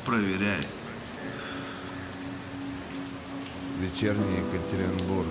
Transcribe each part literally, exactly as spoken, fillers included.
проверяй. Вечерний Екатеринбург.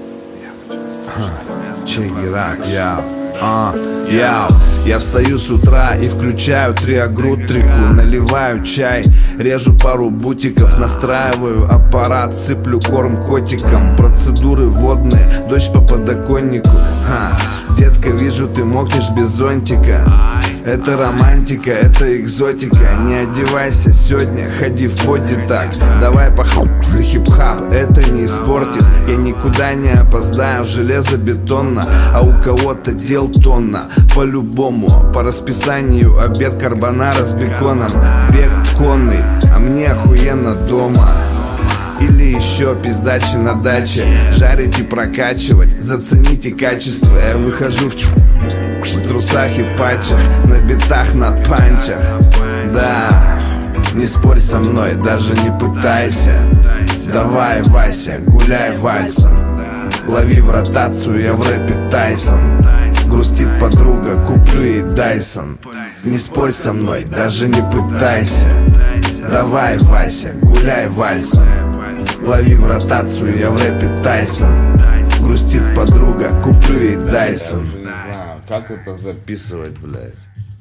Check it out, я, а, я, я встаю с утра и включаю триагрутрику. Наливаю чай, режу пару бутиков, настраиваю аппарат, сыплю корм котикам. Процедуры водные, дождь по подоконнику. Ха, детка, вижу, ты мокнешь без зонтика. Это романтика, это экзотика. Не одевайся сегодня, ходи в боди так. Давай похуй за хип-хап, это не испортит. Я никуда не опоздаю, железобетонно. А у кого-то дел тонна. По-любому, по расписанию обед карбонара с беконом. Бег конный, а мне охуенно дома. Или еще пиздачи на даче. Жарить и прокачивать, зацените качество. Я выхожу в ч... в трусах и патчах, на битах, на панчах. Да, не спорь со мной, даже не пытайся. Давай, Вася, гуляй вальсом. Лови в ротацию, я в рэпе Тайсон. Грустит подруга, куплю ей Дайсон. Не спорь со мной, даже не пытайся. Давай, Вася, гуляй вальсом. Лови в ротацию, я в рэпе Тайсон. Грустит подруга, куплю ей Дайсон. Не знаю, как это записывать, блядь.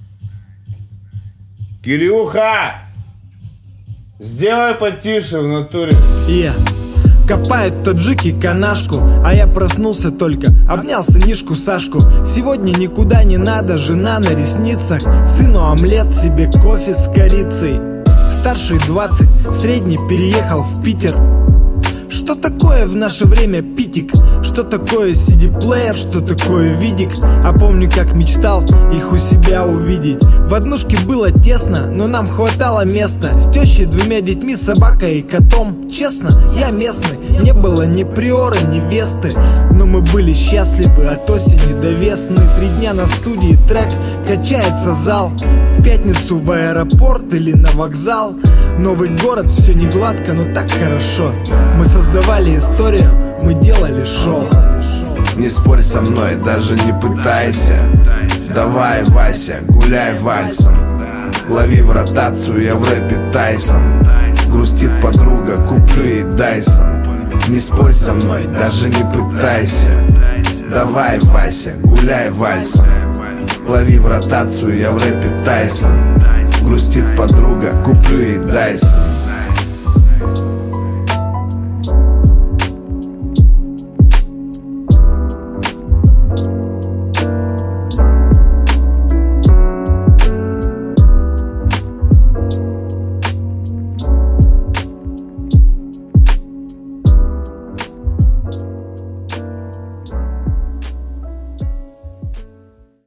Кирюха! Сделай потише в натуре. Yeah. Копают таджики канашку, а я проснулся только, обнял сынишку Сашку. Сегодня никуда не надо, жена на ресницах. Сыну омлет, себе кофе с корицей. Старший двадцать, средний переехал в Питер. Что такое в наше время питик? Что такое си ди-плеер? Что такое видик? А помню, как мечтал их у себя увидеть. В однушке было тесно, но нам хватало места. С тещей, двумя детьми, собакой и котом. Честно, я местный, не было ни приора, ни весты. Но мы были счастливы от осени до весны. Три дня на студии, трек, качается зал. В пятницу в аэропорт или на вокзал. Новый город, все не гладко, но так хорошо. Мы создавали историю, мы делали шоу. Не спорь со мной, даже не пытайся. Давай, Вася, гуляй вальсом. Лови в ротацию, я в рэпе Тайсон. Грустит подруга, куплю ей Дайсон. Не спорь со мной, даже не пытайся. Давай, Вася, гуляй вальсом. Лови в ротацию, я в рэпе Тайсон. Грустит подруга, куплю ей Дайсон.